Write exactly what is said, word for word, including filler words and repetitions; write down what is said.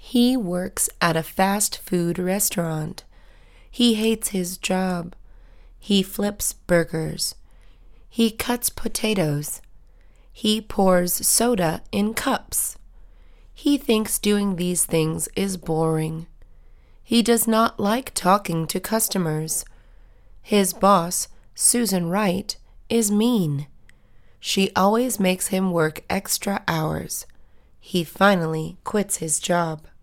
He works at a fast food restaurant. He hates his job. He flips burgers. He cuts potatoes. He pours soda in cups. He thinks doing these things is boring. He does not like talking to customers. His boss, Susan Wright, is mean. She always makes him work extra hours. He finally quits his job.